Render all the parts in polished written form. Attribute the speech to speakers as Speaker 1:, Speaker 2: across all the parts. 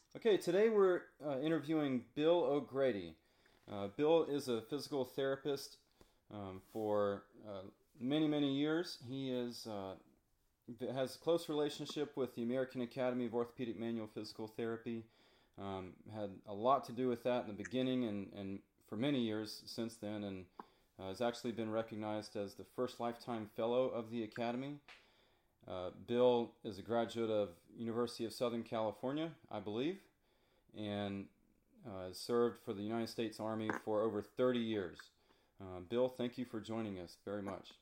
Speaker 1: Okay, today we're interviewing Bill O'Grady. Bill is a physical therapist for many, many years. He has a close relationship with the American Academy of Orthopedic Manual Physical Therapy. Had a lot to do with that in the beginning and for many years since then, and has actually been recognized as the first lifetime fellow of the Academy. Bill is a graduate of University of Southern California, I believe, and has served for the United States Army for over 30 years. Bill, thank you for joining us very much.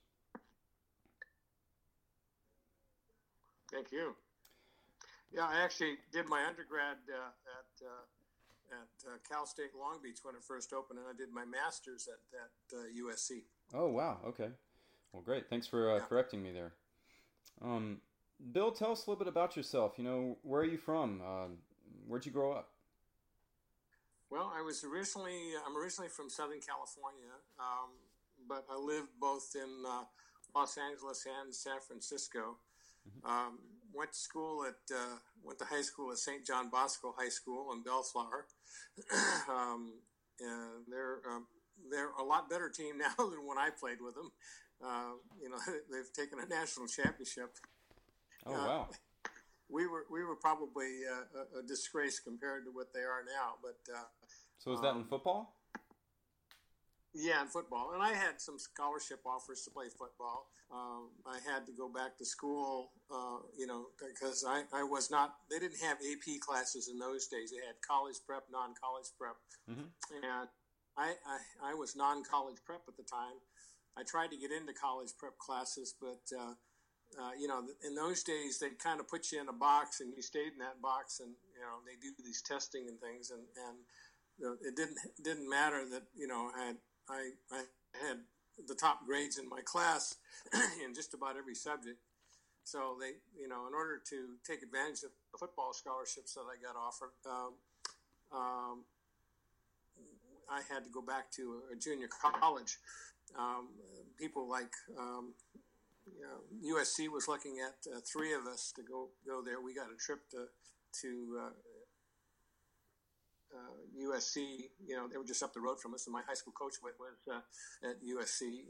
Speaker 2: Thank you. Yeah, I actually did my undergrad at Cal State Long Beach when it first opened, and I did my master's at USC.
Speaker 1: Oh, wow. Okay. Well, great. Thanks for
Speaker 2: Yeah.
Speaker 1: correcting me there. Bill, tell us a little bit about yourself. Where are you from? Where'd you grow up?
Speaker 2: Well, I'm originally from Southern California, but I lived both in Los Angeles and San Francisco. Went to high school at St. John Bosco High School in Bellflower. They're a lot better team now than when I played with them. They've taken a national championship.
Speaker 1: Oh,
Speaker 2: Uh,
Speaker 1: wow.
Speaker 2: we were probably a disgrace compared to what they are now, but
Speaker 1: So is that in
Speaker 2: um,
Speaker 1: football?
Speaker 2: yeah, in football. And I had some scholarship offers to play football. I had to go back to school, because I was not. They didn't have AP classes in those days. They had college prep, non-college prep,
Speaker 1: Mm-hmm.
Speaker 2: and I was non-college prep at the time. I tried to get into college prep classes, but in those days they kind of put you in a box and you stayed in that box, and they do these testing and things, and it didn't matter that I had the top grades in my class in just about every subject. So they, in order to take advantage of the football scholarships that I got offered, um, I had to go back to a junior college. People like USC was looking at three of us to go there. We got a trip to USC. They were just up the road from us, and my high school coach was at USC,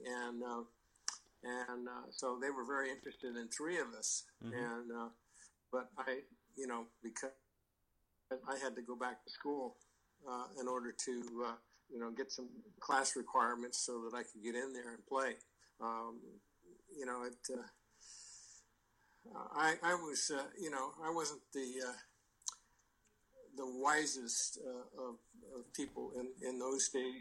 Speaker 2: and so they were very interested in three of us.
Speaker 1: Mm-hmm.
Speaker 2: And but because I had to go back to school in order to get some class requirements so that I could get in there and play. It. I was, I wasn't the wisest of people in those days.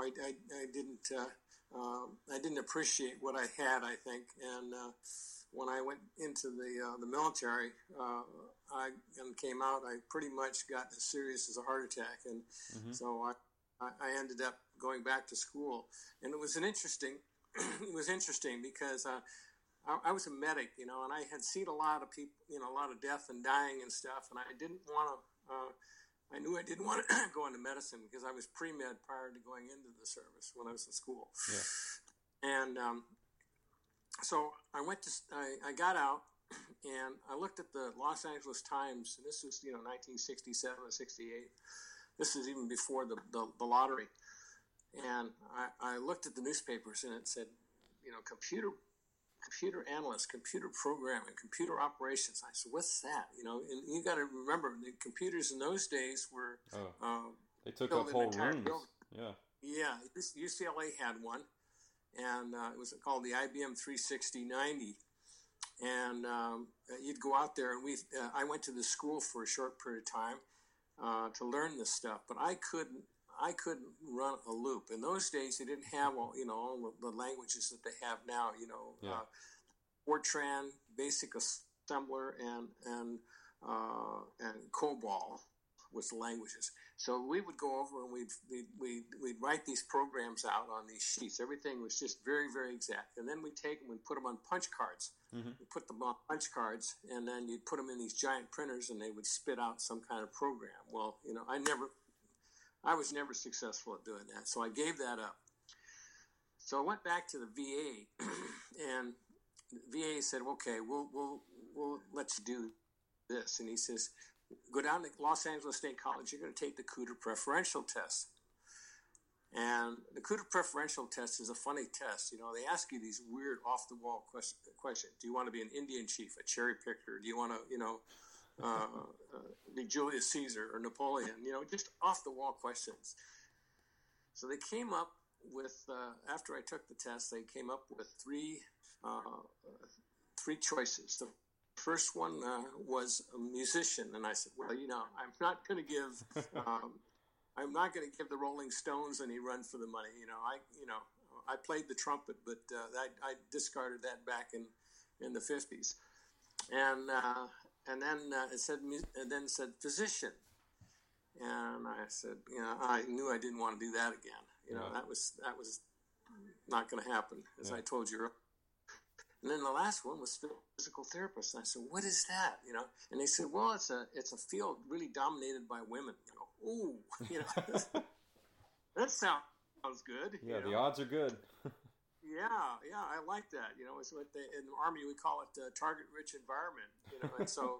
Speaker 2: I didn't appreciate what I had, I think, and when I went into the military, and came out, I pretty much got as serious as a heart attack, and
Speaker 1: Mm-hmm.
Speaker 2: so I ended up going back to school, and it was it was interesting because I was a medic, and I had seen a lot of people, a lot of death and dying and stuff, and I didn't want to. I knew I didn't want to go into medicine because I was pre-med prior to going into the service when I was in school,
Speaker 1: Yeah.
Speaker 2: and so I got out, and I looked at the Los Angeles Times, and this was 1967 or 68. This is even before the lottery, and I looked at the newspapers, and it said, computer analyst, computer programming, computer operations. I said, what's that? And you got to remember the computers in those days were
Speaker 1: Oh, they took up
Speaker 2: built an
Speaker 1: whole
Speaker 2: entire
Speaker 1: rooms.
Speaker 2: building.
Speaker 1: Yeah.
Speaker 2: Yeah, UCLA had one, and it was called the IBM 36090. And you'd go out there, and I went to the school for a short period of time to learn this stuff, but I couldn't run a loop. In those days, they didn't have all the languages that they have now.
Speaker 1: Yeah.
Speaker 2: Fortran, Basic Assembler, and COBOL was the languages. So we would go over and we'd write these programs out on these sheets. Everything was just very, very exact. And then we'd take them and put them on punch cards.
Speaker 1: Mm-hmm.
Speaker 2: You put them on punch cards, and then you'd put them in these giant printers, and they would spit out some kind of program. Well, I was never successful at doing that, so I gave that up. So I went back to the VA, and the VA said, "Okay, we'll let you do this." And he says, go down to Los Angeles State College. You're going to take the Cooter Preferential Test. And the Cooter Preferential Test is a funny test. You know, they ask you these weird off-the-wall questions. Do you want to be an Indian chief, a cherry picker? Do you want to, be Julius Caesar or Napoleon? You know, just off-the-wall questions. So they came up with, after I took the test, they came up with three choices. The first one was a musician. And I said, well, I'm not going to give... I'm not going to give the Rolling Stones any run for the money. I played the trumpet, but I discarded that back in the 50s. And then it said physician. And I said, I knew I didn't want to do that again. That was not going to happen, as I told you earlier. And then the last one was physical therapist. And I said, what is that? And they said, well, it's a field really dominated by women. Ooh, that sounds good.
Speaker 1: Yeah, the odds are good.
Speaker 2: Yeah, I like that. It's what in the Army we call it target-rich environment. And so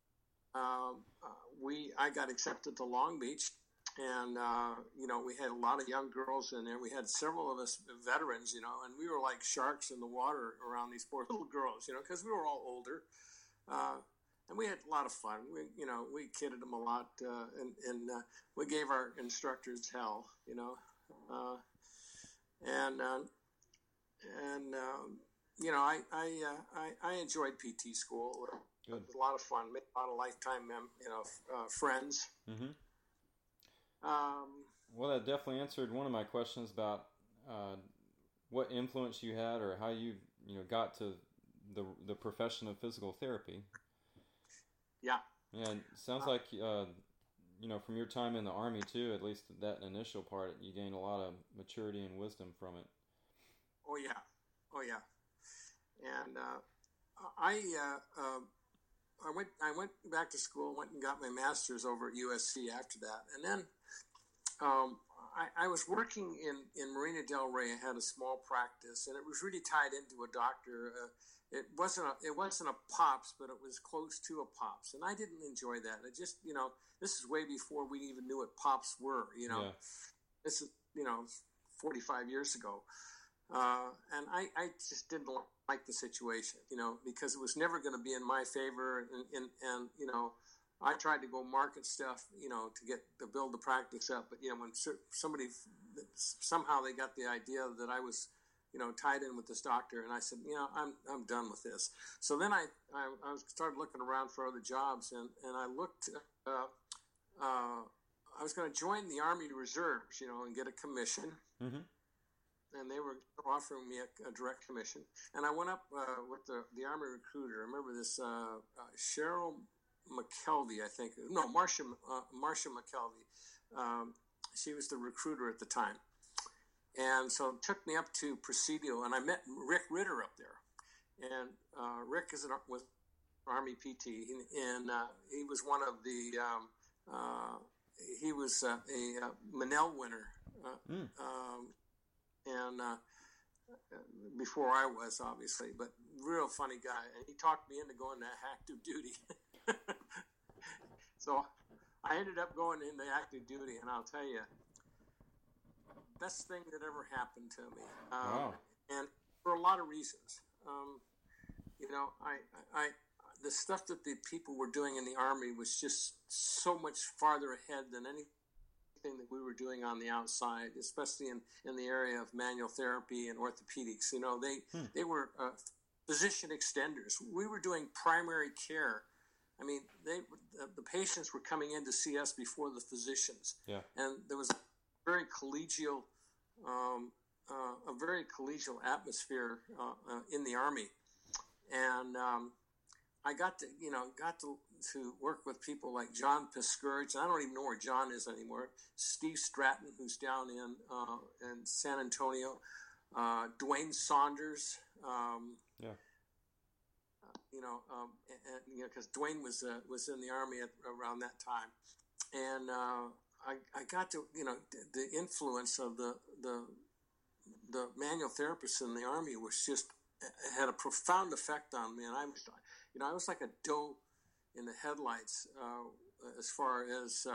Speaker 2: I got accepted to Long Beach, and we had a lot of young girls in there. We had several of us veterans, and we were like sharks in the water around these poor little girls, because we were all older. And we had a lot of fun. We kidded them a lot, and we gave our instructors hell, I enjoyed PT school. Good. It was a lot of fun. Made a lot of lifetime, friends.
Speaker 1: Mm-hmm. Well, that definitely answered one of my questions about what influence you had, or how you got to the profession of physical therapy.
Speaker 2: Yeah.
Speaker 1: Yeah, it sounds like, from your time in the Army, too, at least that initial part, you gained a lot of maturity and wisdom from it.
Speaker 2: Oh, yeah. And I went back to school, went and got my master's over at USC after that. And then I was working in Marina Del Rey. I had a small practice, and it was really tied into a doctor. It wasn't a POPS, but it was close to a POPS, and I didn't enjoy that. I just, this is way before we even knew what POPS were.
Speaker 1: Yeah.
Speaker 2: This is 45 years ago, and I just didn't like the situation, because it was never going to be in my favor, and I tried to go market stuff, to build the practice up, but when somebody somehow they got the idea that I was tied in with this doctor, and I said, I'm done with this. So then I started looking around for other jobs, and I looked. I was going to join the Army Reserves, and get a commission,
Speaker 1: mm-hmm.
Speaker 2: and they were offering me a direct commission. And I went up with the Army recruiter. I remember this Cheryl McKelvey, I think. No, Marcia McKelvey. She was the recruiter at the time. And so it took me up to Presidio, and I met Rick Ritter up there. And Rick was Army PT, and he was one of the he was a Manel winner, and before I was, obviously, but real funny guy. And he talked me into going to active duty. So I ended up going into active duty, and I'll tell you, best thing that ever happened to me.
Speaker 1: Wow.
Speaker 2: And for a lot of reasons. The stuff that the people were doing in the Army was just so much farther ahead than anything that we were doing on the outside, especially in the area of manual therapy and orthopedics. They were physician extenders. We were doing primary care. I mean, the patients were coming in to see us before the physicians.
Speaker 1: Yeah.
Speaker 2: And there was a very collegial atmosphere in the Army, and I got to work with people like John Piscourage. I don't even know where John is anymore. Steve Stratton, who's down in San Antonio. Dwayne Saunders. Because Dwayne was in the Army around that time, and I got to the influence of the manual therapists in the Army was just had a profound effect on me, and I was like a doe in the headlights as far as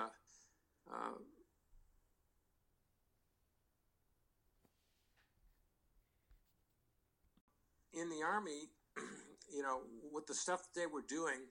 Speaker 2: in the Army, with the stuff that they were doing,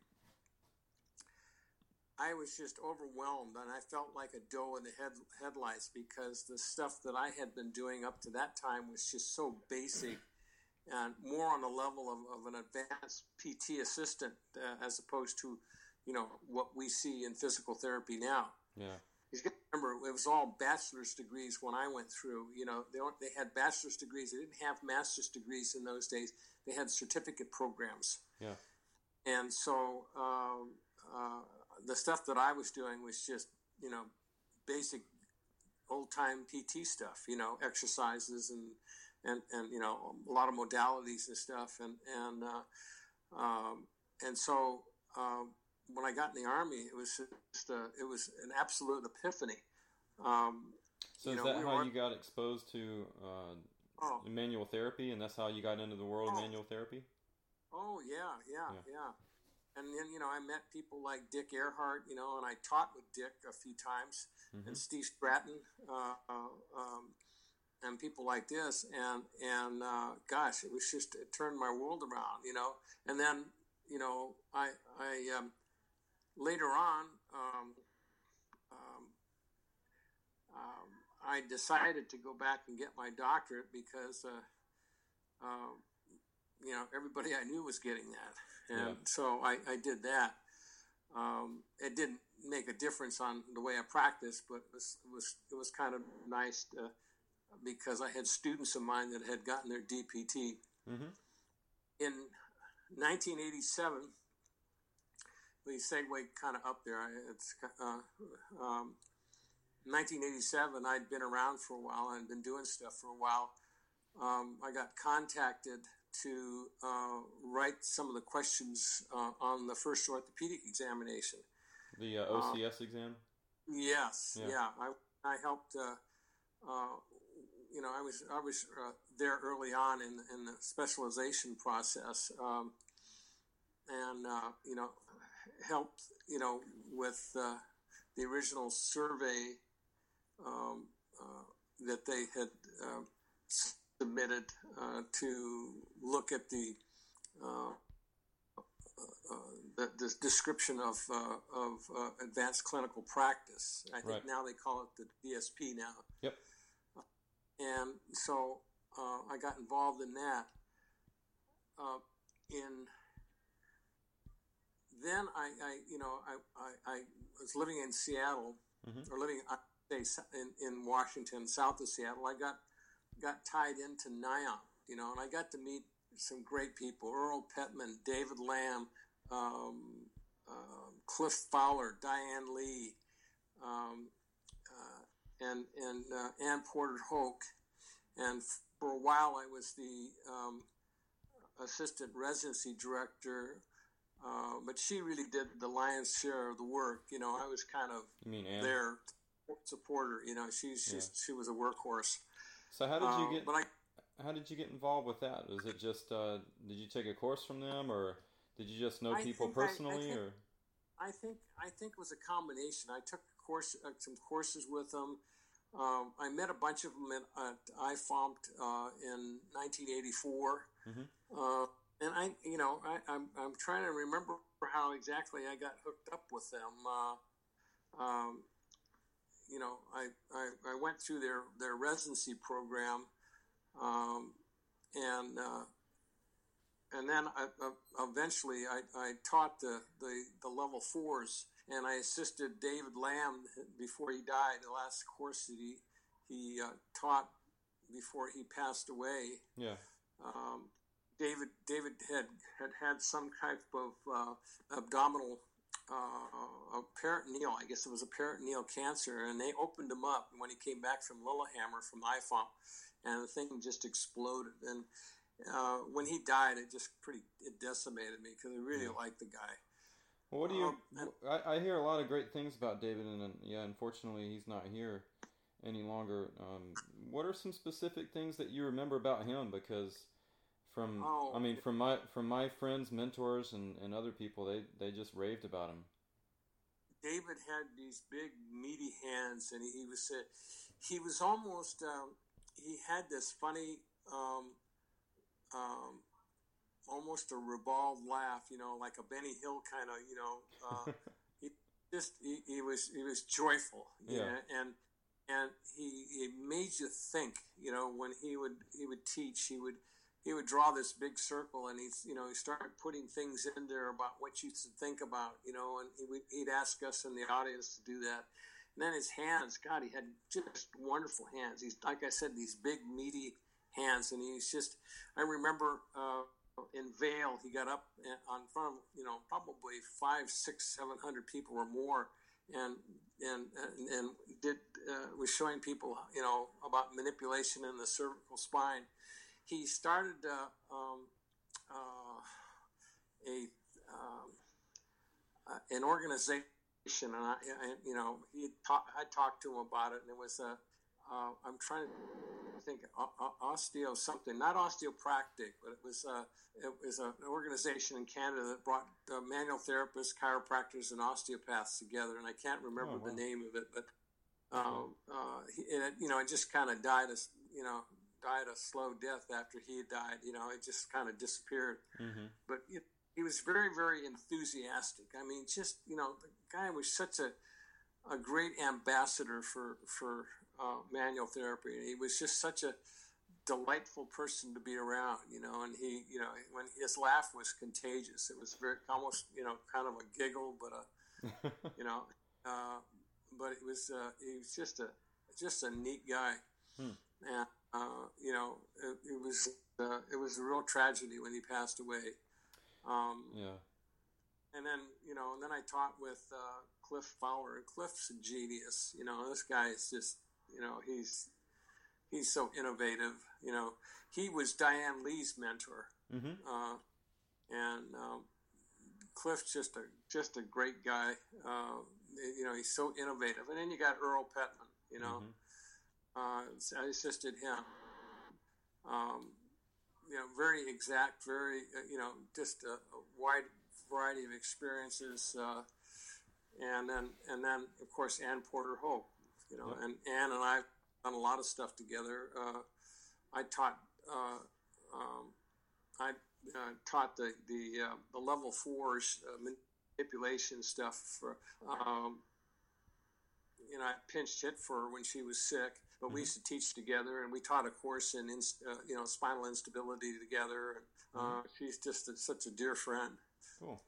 Speaker 2: I was just overwhelmed, and I felt like a doe in the headlights because the stuff that I had been doing up to that time was just so basic and more on the level of an advanced PT assistant as opposed to, what we see in physical therapy now.
Speaker 1: Yeah.
Speaker 2: You got to remember, it was all bachelor's degrees when I went through. They had bachelor's degrees. They didn't have master's degrees in those days. They had certificate programs.
Speaker 1: Yeah. And
Speaker 2: so the stuff that I was doing was just, basic old-time PT stuff, exercises and a lot of modalities and stuff. And so when I got in the Army, it was just it was an absolute epiphany.
Speaker 1: So is that how you got exposed to manual therapy, and that's how you got into the world of manual therapy?
Speaker 2: Oh, yeah. And then, I met people like Dick Earhart, and I taught with Dick a few times, and Steve Stratton, and people like this. And gosh, it turned my world around, And then, I later on, I decided to go back and get my doctorate because, everybody I knew was getting that. And so I did that. It didn't make a difference on the way I practiced, but it was kind of nice because I had students of mine that had gotten their DPT.
Speaker 1: Mm-hmm.
Speaker 2: In 1987, we segue kind of up there. 1987, I'd been around for a while and been doing stuff for a while. I got contacted to write some of the questions on the first orthopedic examination.
Speaker 1: The OCS exam?
Speaker 2: Yes, yeah. I helped. I was there early on in the specialization process, and helped with the original survey that they had submitted to look at the description of advanced clinical practice. I think now they call it the DSP now.
Speaker 1: Yep.
Speaker 2: And so I got involved in that. Then I was living in Seattle, or living in Washington, south of Seattle. I got tied into NIOM, and I got to meet some great people: Earl Pettman, David Lamb, Cliff Fowler, Diane Lee, and Ann Porter Hoke. And for a while, I was the assistant residency director, but she really did the lion's share of the work. I was kind of their supporter. She was a workhorse.
Speaker 1: So how did you get involved with that? Was it just did you take a course from them, or did you just know people personally?
Speaker 2: I think it was a combination. I took some courses with them. I met a bunch of them at IFOMT in 1984, and I'm trying to remember how exactly I got hooked up with them. I went through their residency program, and then eventually I taught the level 4s, and I assisted David Lamb before he died. The last course that he taught before he passed away.
Speaker 1: Yeah.
Speaker 2: David had some type of abdominal peritoneal, I guess it was a peritoneal cancer, and they opened him up when he came back from Lillehammer from IFOM, and the thing just exploded. And when he died, it decimated me because I really liked the guy.
Speaker 1: Well, what do you? I hear a lot of great things about David, and unfortunately, he's not here any longer. What are some specific things that you remember about him? Because
Speaker 2: Oh,
Speaker 1: I mean, from my friends, mentors, and other people, they just raved about him.
Speaker 2: David had these big meaty hands, and he was almost he had this funny um, almost a ribald laugh, like a Benny Hill kind of, he he was joyful,
Speaker 1: Yeah.
Speaker 2: and he made you think, when he would teach, he would draw this big circle, and he started putting things in there about what you should think about, and he'd ask us in the audience to do that. And then his hands, God, he had just wonderful hands. He's, like I said, these big meaty hands, and he's just, I remember in Vail, he got up on front of, probably 500, 600, 700 people or more, and did was showing people, about manipulation in the cervical spine. He started an organization, and I talked to him about it, and it was I'm trying to think, osteo something, not osteopractic, but it was an organization in Canada that brought manual therapists, chiropractors, and osteopaths together, and I can't remember the name of it, but it just kind of died a slow death after he died. It just kind of disappeared.
Speaker 1: Mm-hmm.
Speaker 2: But he was very, very enthusiastic. I mean, just the guy was such a great ambassador for manual therapy. He was just such a delightful person to be around, and he, when his laugh was contagious, it was very, almost, kind of a giggle, but but he was just a neat guy. And, it was a real tragedy when he passed away.
Speaker 1: Yeah.
Speaker 2: And then, and then I taught with Cliff Fowler, and Cliff's a genius. This guy is just, he's so innovative. He was Diane Lee's mentor.
Speaker 1: Mm-hmm.
Speaker 2: And Cliff's just a great guy. He's so innovative. And then you got Earl Petman, I assisted him. Very exact, very, just a wide variety of experiences. And then of course, Ann Porter Hope,
Speaker 1: Yep.
Speaker 2: and Ann and I have done a lot of stuff together. I taught the level 4s manipulation stuff for, I pinched hit for her when she was sick, but we used to teach together, and we taught a course in spinal instability together. And she's just such a dear friend.
Speaker 1: Cool.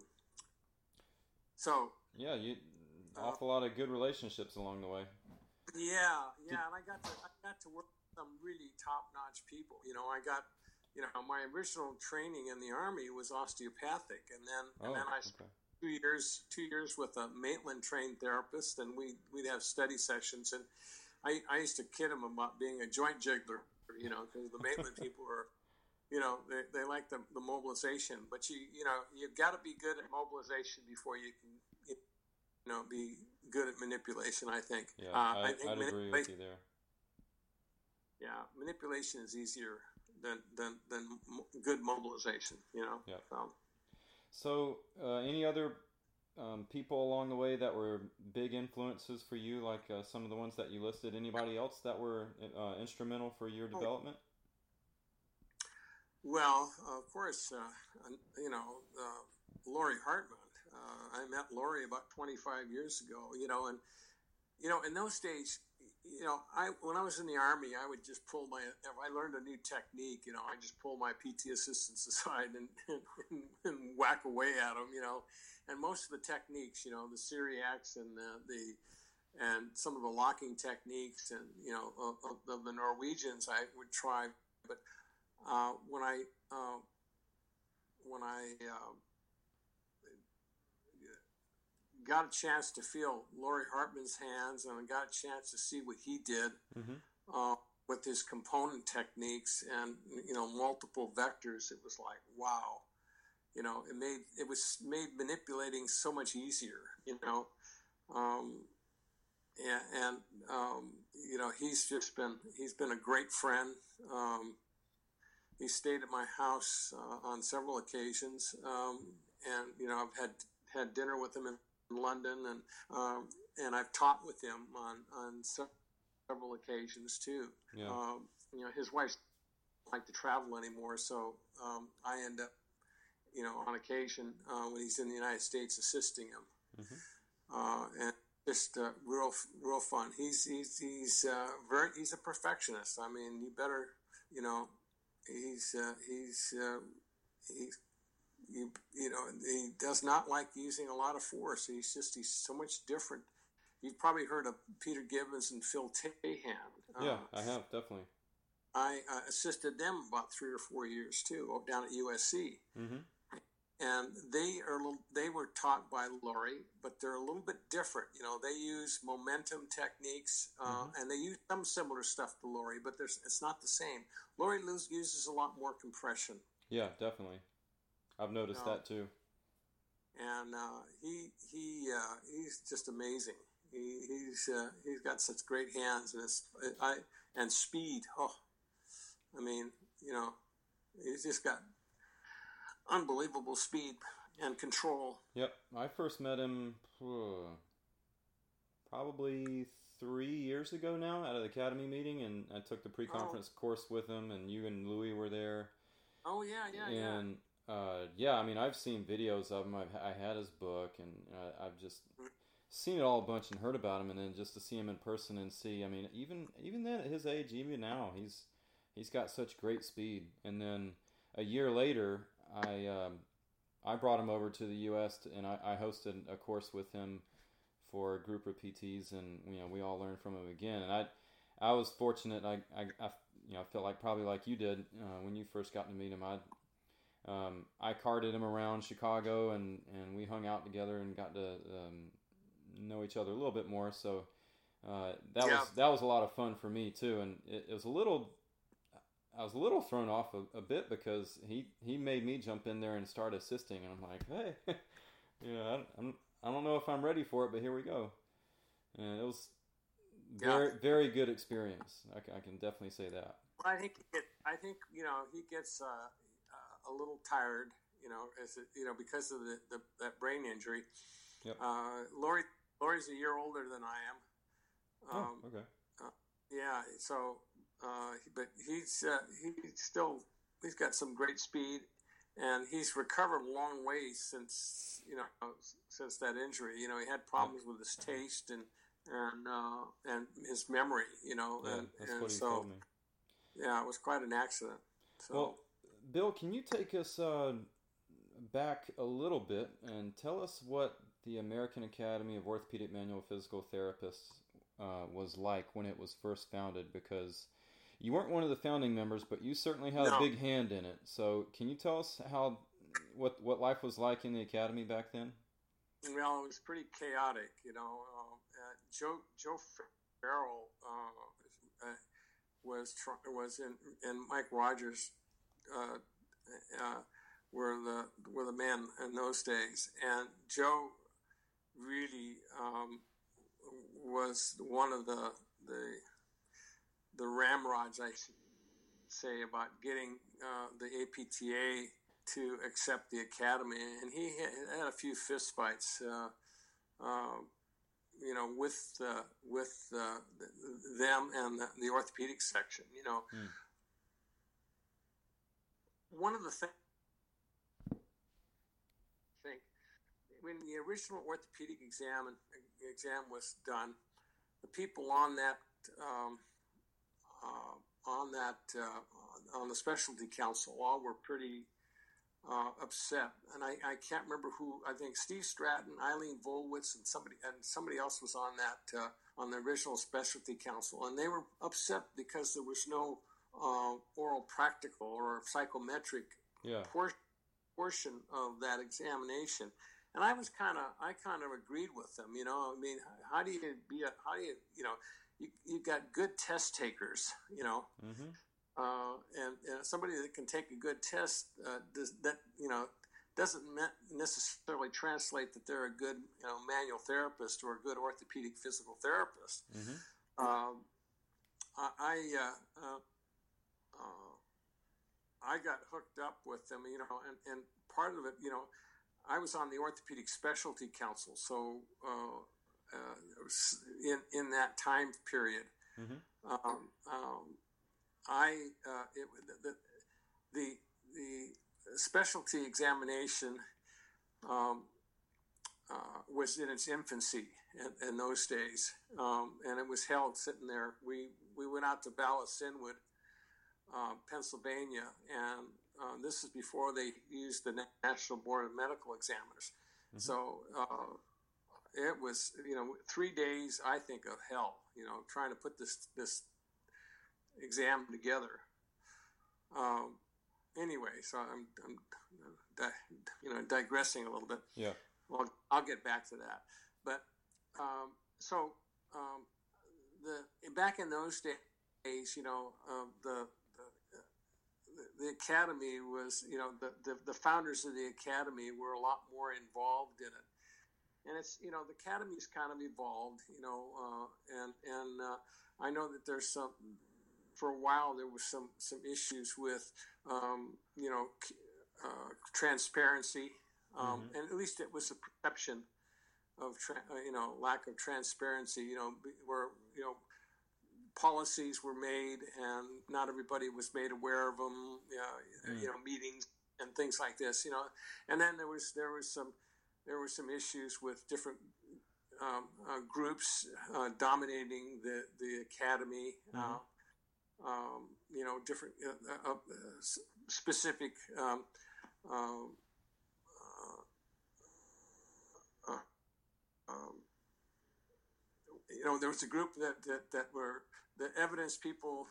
Speaker 2: So
Speaker 1: yeah, awful lot of good relationships along the way.
Speaker 2: Yeah, and I got to work with some really top-notch people. I got, my original training in the Army was osteopathic, and then I spent 2 years with a Maitland trained therapist, and we'd have study sessions, and I used to kid him about being a joint jiggler, because the Maitland people are, they like the mobilization, but you've got to be good at mobilization before you can, be good at manipulation, I think.
Speaker 1: Yeah,
Speaker 2: I think
Speaker 1: I'd agree with you there.
Speaker 2: Yeah, manipulation is easier than good mobilization,
Speaker 1: Yeah.
Speaker 2: So
Speaker 1: any other people along the way that were big influences for you, like some of the ones that you listed? Anybody else that were instrumental for your development?
Speaker 2: Well, of course, Laurie Hartman. I met Laurie about 25 years ago, and in those days, when I was in the Army, I would just if I learned a new technique, I just pull my PT assistants aside and whack away at them, and most of the techniques, the Syriacs and and some of the locking techniques and, of the Norwegians, I would try. But when I got a chance to feel Laurie Hartman's hands, and I got a chance to see what he did with his component techniques and multiple vectors, it was like, wow, it was made manipulating so much easier, he's been a great friend, he stayed at my house on several occasions, and I've had dinner with him in London, and I've taught with him on several occasions too.
Speaker 1: Yeah.
Speaker 2: His wife doesn't like to travel anymore, so I end up, on occasion when he's in the United States, assisting him, and just real fun. He's a perfectionist. I mean, you better, he does not like using a lot of force. He's so much different. You've probably heard of Peter Gibbons and Phil Tahan.
Speaker 1: Yeah, I have, definitely.
Speaker 2: I assisted them about 3 or 4 years too, down at USC. And they were taught by Laurie, but they're a little bit different. They use momentum techniques, and they use some similar stuff to Laurie, but it's not the same. Laurie uses a lot more compression.
Speaker 1: Yeah, definitely. I've noticed that too.
Speaker 2: And he's just amazing. He's got such great hands, and speed. Oh, I mean, he's just got unbelievable speed and control.
Speaker 1: Yep, I first met him probably 3 years ago now at an academy meeting, and I took the pre-conference course with him, and you and Louie were there.
Speaker 2: Oh yeah.
Speaker 1: And I mean, I've seen videos of him. I had his book, and I've just seen it all a bunch and heard about him, and then just to see him in person and see, I mean, even then at his age, even now, he's got such great speed. And then a year later, I brought him over to the U.S. and I hosted a course with him for a group of PTs, and we all learned from him again. And I was fortunate. I felt like probably like you did when you first got to meet him. I carted him around Chicago, and we hung out together and got to know each other a little bit more. So that was a lot of fun for me too, and it was I was a little thrown off a bit because he made me jump in there and start assisting, and I'm like, hey, I don't know if I'm ready for it, but here we go. And it was very good experience. I can definitely say that.
Speaker 2: Well, I think he gets a little tired, because of that brain injury.
Speaker 1: Yep.
Speaker 2: Laurie's a year older than I am.
Speaker 1: Okay.
Speaker 2: Yeah. So, but he's got some great speed, and he's recovered a long way since that injury. He had problems with his taste and his memory.
Speaker 1: That's what he told me.
Speaker 2: Yeah, it was quite an accident. So.
Speaker 1: Well, Bill, can you take us back a little bit and tell us what the American Academy of Orthopedic Manual Physical Therapists was like when it was first founded? Because you weren't one of the founding members, but you certainly had a big hand in it. So can you tell us what life was like in the academy back then?
Speaker 2: Well, it was pretty chaotic. Joe Farrell was in Mike Rogers were the men in those days, and Joe really was one of the ramrods, I should say, about getting the APTA to accept the academy, and he had a few fistfights, with them and the orthopedic section. One of the things, when the original orthopedic exam was done, the people on the specialty council all were pretty upset, and I can't remember who. I think Steve Stratton, Eileen Volwitz, and somebody else was on that on the original specialty council, and they were upset because there was no oral practical or psychometric portion of that examination. And I kind of agreed with them. I mean, how do you you've got good test takers, and somebody that can take a good test doesn't necessarily translate that they're a good manual therapist or a good orthopedic physical therapist. I got hooked up with them, and part of it, I was on the Orthopedic Specialty Council, so it was in that time period.
Speaker 1: Mm-hmm.
Speaker 2: The specialty examination was in its infancy in those days, and it was held sitting there. We went out to Ballast-Inwood, Pennsylvania, and this is before they used the National Board of Medical Examiners. Mm-hmm. So it was 3 days, I think, of hell, trying to put this exam together. Anyway, so I'm digressing a little bit.
Speaker 1: Yeah.
Speaker 2: Well, I'll get back to that. But back in those days, the academy was, the founders of the academy were a lot more involved in it. And it's, the academy's kind of evolved, and I know that there's for a while there was some issues with, transparency,
Speaker 1: mm-hmm.
Speaker 2: and at least it was a perception of, lack of transparency, where, policies were made and not everybody was made aware of them, meetings and things like this, and then there was some issues with different groups dominating the academy,
Speaker 1: mm-hmm.
Speaker 2: Different specific there was a group that were the evidence people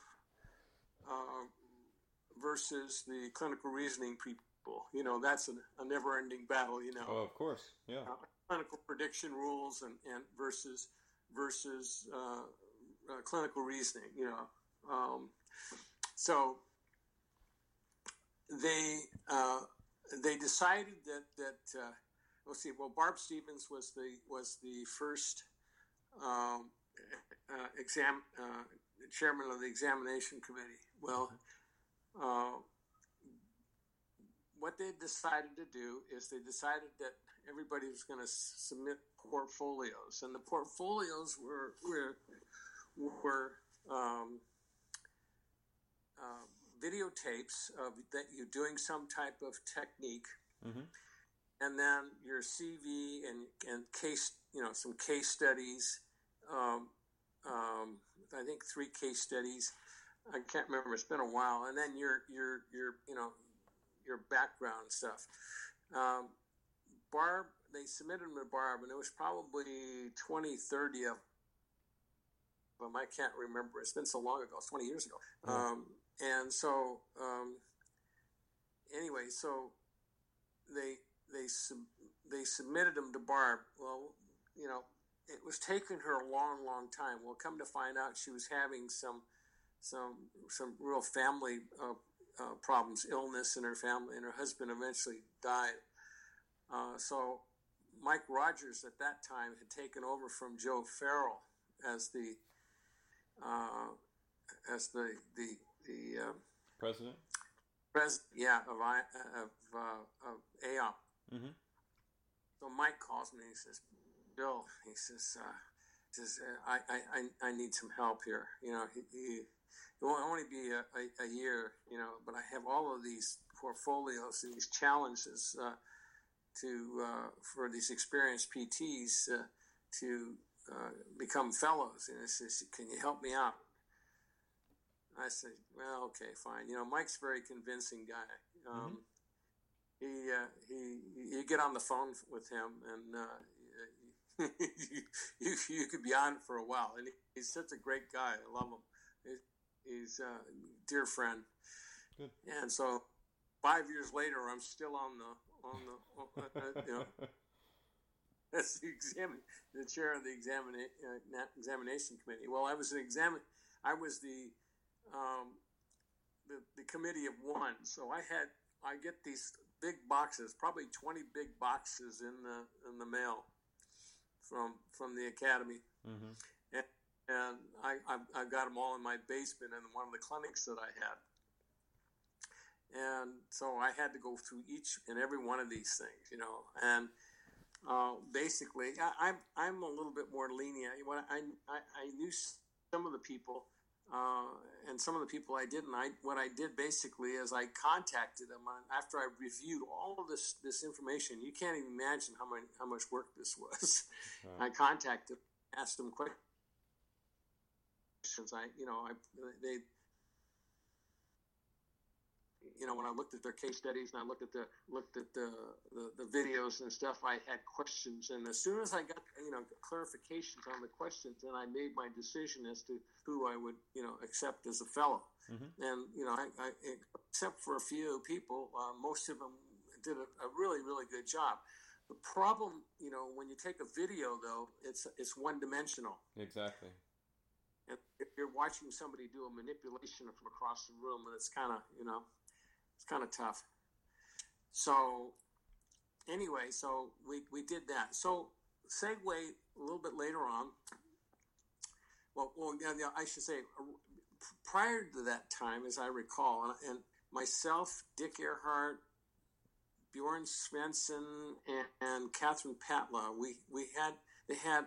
Speaker 2: versus the clinical reasoning people. That's a never-ending battle.
Speaker 1: Oh, of course, yeah.
Speaker 2: Clinical prediction rules and versus clinical reasoning. So they decided that let's see. Well, Barb Stevens was the first chairman of the examination committee. Well, what they decided to do is they decided that everybody was going to submit portfolios, and the portfolios were videotapes of that you're doing some type of technique,
Speaker 1: mm-hmm.
Speaker 2: and then your CV and case, some case studies. I think 3 case studies. I can't remember. It's been a while. And then your background stuff. Barb, they submitted them to Barb, and it was probably 20, 30 of them. I can't remember. It's been so long ago. It's 20 years ago.
Speaker 1: Yeah.
Speaker 2: And so, anyway, so they submitted them to Barb. Well, it was taking her a long, long time. Well, come to find out, she was having some real family problems, illness in her family, and her husband eventually died. So Mike Rogers at that time had taken over from Joe Farrell as the
Speaker 1: president.
Speaker 2: Yeah, of AOP.
Speaker 1: Mm-hmm.
Speaker 2: So Mike calls me and he says, Bill, he says, I need some help here. It will only be a year, but I have all of these portfolios and these challenges for these experienced PTs to become fellows. And he says, can you help me out? I said, well, okay, fine. Mike's a very convincing guy.
Speaker 1: Mm-hmm.
Speaker 2: You get on the phone with him and you could be on for a while. And he's such a great guy. I love him. He's a dear friend.
Speaker 1: Good.
Speaker 2: And so 5 years later, I'm still on the as the chair of the examination committee. Well, I was the committee of one. So I get these big boxes, probably 20 big boxes in the mail from the academy.
Speaker 1: Mm-hmm.
Speaker 2: And I've got them all in my basement in one of the clinics that I had. And so I had to go through each and every one of these things, and basically, I'm a little bit more lenient. When I knew some of the people, and some of the people I didn't. What I did basically is I contacted them after I reviewed all of this information. You can't even imagine how much work this was. I contacted, asked them questions. They when I looked at their case studies and I looked at the videos and stuff, I had questions. And as soon as I got clarifications on the questions, then I made my decision as to who I would accept as a fellow. Mm-hmm. And I except for a few people, most of them did a really, really good job. The problem, when you take a video, though, it's one dimensional.
Speaker 1: Exactly.
Speaker 2: If you're watching somebody do a manipulation from across the room, and it's kind of it's kind of tough. So anyway, so we did that. So segue a little bit later on. Well, I should say prior to that time, as I recall, and myself, Dick Earhart, Bjorn Svensson, and Catherine Patla, they had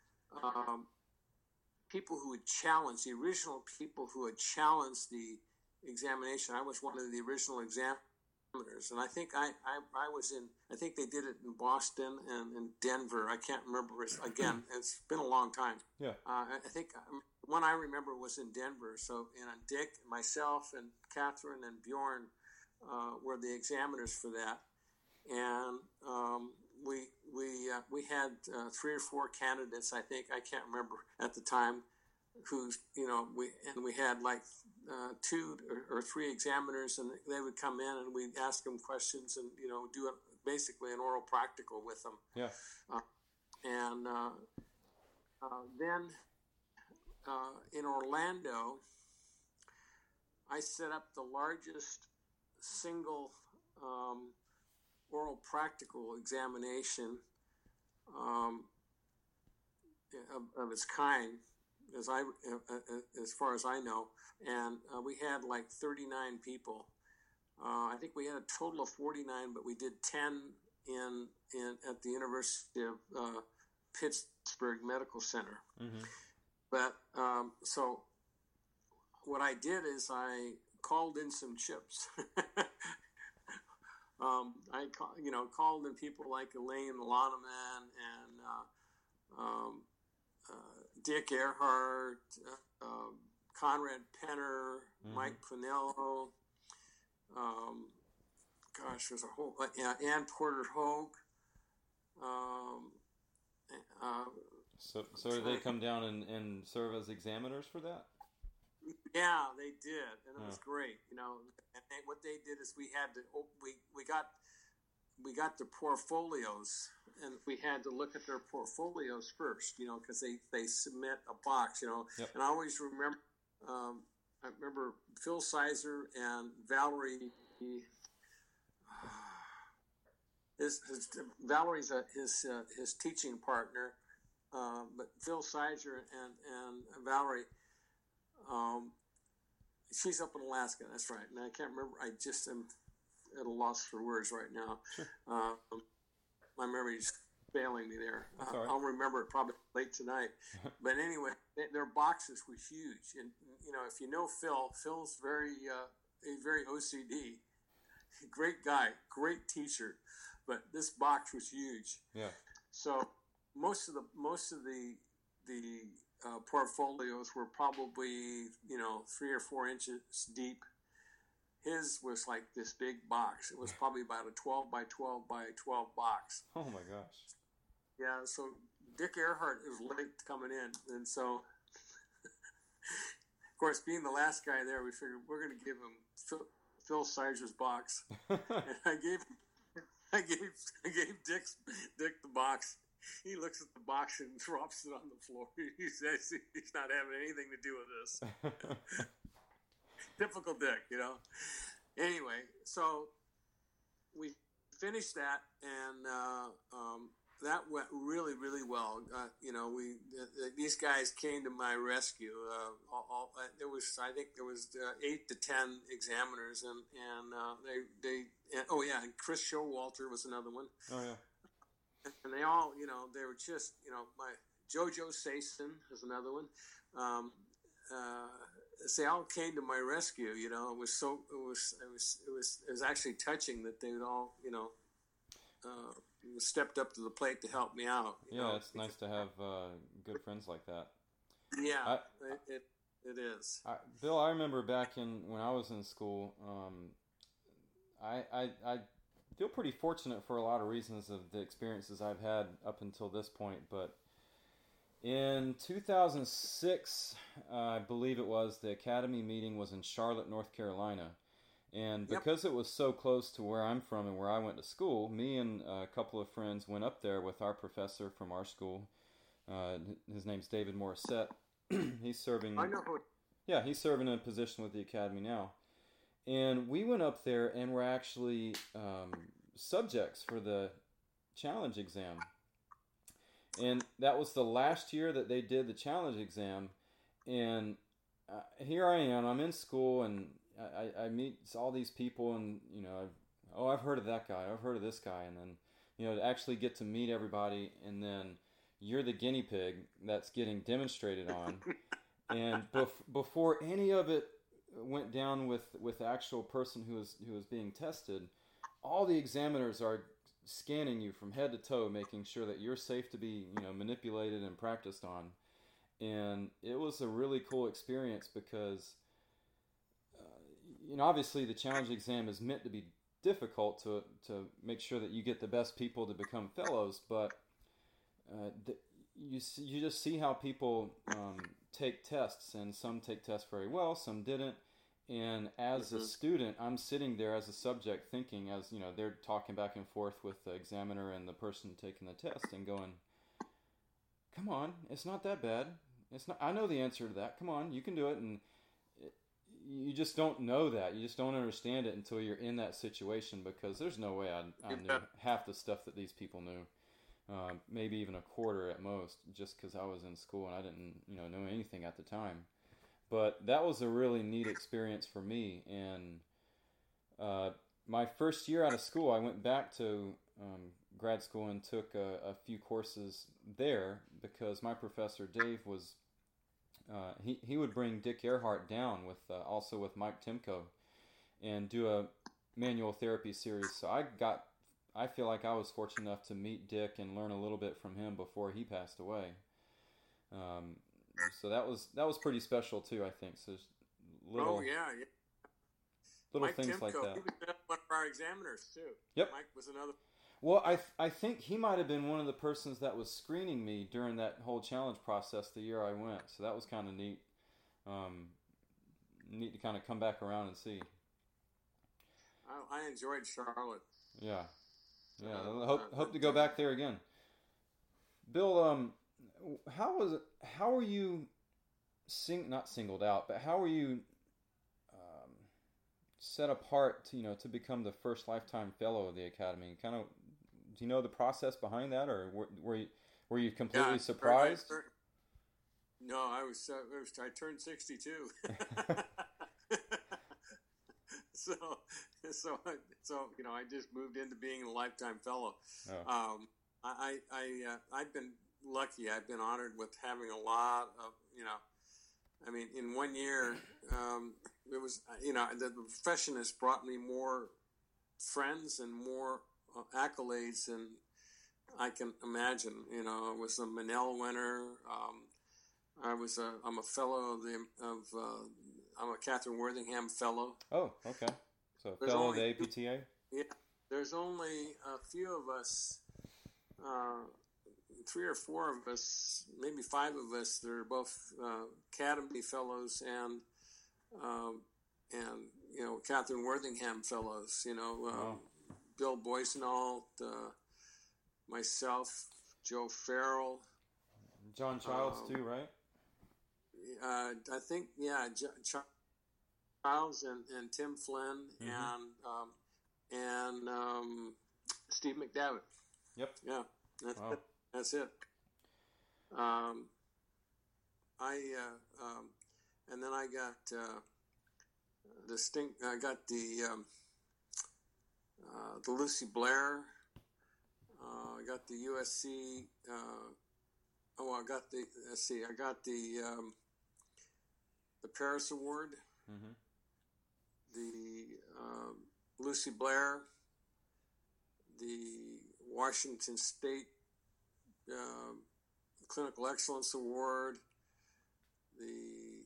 Speaker 2: people who had challenged, the original people who had challenged the examination. I was one of the original examiners, and I think I was in. I think they did it in Boston and in Denver. I can't remember. Again, it's been a long time.
Speaker 1: Yeah.
Speaker 2: I think one I remember was in Denver. So, Dick, myself, and Catherine and Bjorn were the examiners for that, and we had 3 or 4 candidates. I think, I can't remember at the time, who's we had like 2 or 3 examiners, and they would come in and we'd ask them questions and do basically an oral practical with them.
Speaker 1: Yeah.
Speaker 2: And then in Orlando, I set up the largest single oral practical examination of its kind, as far as I know, and we had like 39 people. I think we had a total of 49, but we did 10 at the University of Pittsburgh Medical Center. Mm-hmm. But so what I did is I called in some chips. I called in people like Elaine Loneman and Dick Earhart, Conrad Penner, mm-hmm. Mike Pinello. There's a whole Ann Porter Hogue.
Speaker 1: So did they come down and serve as examiners for that?
Speaker 2: Yeah, they did, and it was great. And what they did is we got the portfolios, and we had to look at their portfolios first, because they submit a box, Yep. And I always remember, I remember Phil Sizer and Valerie. Valerie's his teaching partner, but Phil Sizer and Valerie. She's up in Alaska, that's right. And I can't remember. I just am at a loss for words right now. Sure. My memory's failing me there. Right. I'll remember it probably late tonight. But anyway, their boxes were huge. And, if you know Phil's he's very OCD. Great guy, great teacher. But this box was huge.
Speaker 1: Yeah.
Speaker 2: So most of the portfolios were probably 3 or 4 inches deep. His was like this big box. It was probably about a 12 by 12 by 12 box.
Speaker 1: Oh my gosh.
Speaker 2: Yeah. So Dick Earhart was late coming in, and so of course, being the last guy there, we figured we're going to give him Phil Sizer's box, and I gave Dick the box. He looks at the box and drops it on the floor. He says he's not having anything to do with this. Typical Dick, Anyway, so we finished that, and that went really, really well. These guys came to my rescue. I think there was 8 to 10 examiners, and and Chris Showalter was another one.
Speaker 1: Oh yeah.
Speaker 2: And they all, they were just, my JoJo Sayson is another one. They all came to my rescue. It was actually touching that they would all, stepped up to the plate to help me out.
Speaker 1: It's nice to have good friends like that.
Speaker 2: Yeah, it is.
Speaker 1: Bill, I remember back when I was in school, I feel pretty fortunate for a lot of reasons of the experiences I've had up until this point, but in 2006, I believe it was, the Academy meeting was in Charlotte, North Carolina. And because it was so close to where I'm from and where I went to school, me and a couple of friends went up there with our professor from our school. His name's David Morissette. He's serving.
Speaker 2: I know.
Speaker 1: Yeah, he's serving in a position with the Academy now. And we went up there and were actually subjects for the challenge exam. And that was the last year that they did the challenge exam. And here I am. I'm in school and I meet all these people, and I've heard of that guy, I've heard of this guy, and then to actually get to meet everybody, and then you're the guinea pig that's getting demonstrated on, and before any of it went down with the actual person who was being tested, all the examiners are scanning you from head to toe, making sure that you're safe to be manipulated and practiced on, and it was a really cool experience because. Obviously the challenge exam is meant to be difficult to make sure that you get the best people to become fellows, but you just see how people take tests, and some take tests very well, some didn't. And as a student, I'm sitting there as a subject thinking, as they're talking back and forth with the examiner and the person taking the test, and going, come on, it's not that bad. It's not. I know the answer to that. Come on, you can do it. And you just don't know that. You just don't understand it until you're in that situation, because there's no way I knew half the stuff that these people knew. Maybe even a quarter at most, just because I was in school and I didn't know anything at the time. But that was a really neat experience for me. And my first year out of school, I went back to grad school and took a few courses there, because my professor Dave was he would bring Dick Earhart down with also with Mike Timko and do a manual therapy series. So I feel like I was fortunate enough to meet Dick and learn a little bit from him before he passed away. So that was pretty special too, I think. So little
Speaker 2: Mike
Speaker 1: things
Speaker 2: Timko,
Speaker 1: like that.
Speaker 2: He was one of our examiners too.
Speaker 1: Yep.
Speaker 2: Mike was another.
Speaker 1: Well, I think he might have been one of the persons that was screening me during that whole challenge process the year I went. So that was kind of neat. Neat to kind of come back around and see.
Speaker 2: I enjoyed Charlotte.
Speaker 1: Yeah. Hope to go back there again. Bill, how were you not singled out, but how were you set apart to become the first lifetime fellow of the Academy? Kind of, do you know the process behind that, or were you completely surprised?
Speaker 2: No, I turned 62. so I just moved into being a lifetime fellow.
Speaker 1: Oh.
Speaker 2: I've been lucky. I've been honored with having a lot of, in 1 year, it was, the profession has brought me more friends and more accolades than I can imagine. I was a Manel winner. I'm a fellow I'm a Catherine Worthingham fellow.
Speaker 1: Oh, okay. So fellow of the APTA?
Speaker 2: Yeah. There's only a few of us, 3 or 4 of us, maybe 5 of us. They're both Academy fellows and Catherine Worthingham fellows.
Speaker 1: Wow.
Speaker 2: Bill Boisnault, myself, Joe Farrell,
Speaker 1: John Childs too, right?
Speaker 2: I think Childs and Tim Flynn and Steve McDavitt.
Speaker 1: Yep.
Speaker 2: Yeah. That's
Speaker 1: Wow.
Speaker 2: it. That's it. Um, and then I got I got the Lucy Blair. I got the USC. I got the. Let's see. I got the Paris Award.
Speaker 1: Mm-hmm.
Speaker 2: The Lucy Blair. The Washington State Clinical Excellence Award. The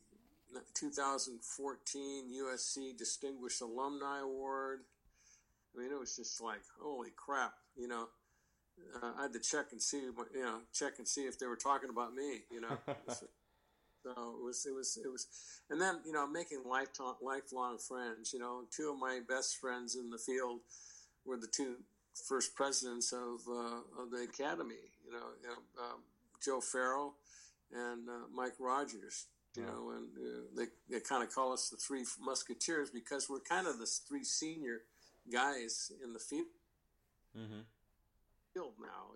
Speaker 2: 2014 USC Distinguished Alumni Award. I mean, it was just like, holy crap, I had to check and see if they were talking about me, So it was, and then making lifelong friends. Two of my best friends in the field were the two first presidents of the academy. Joe Farrell and Mike Rogers. And they kind of call us the Three Musketeers because we're kind of the three senior guys in the field.
Speaker 1: Mm-hmm.
Speaker 2: Now,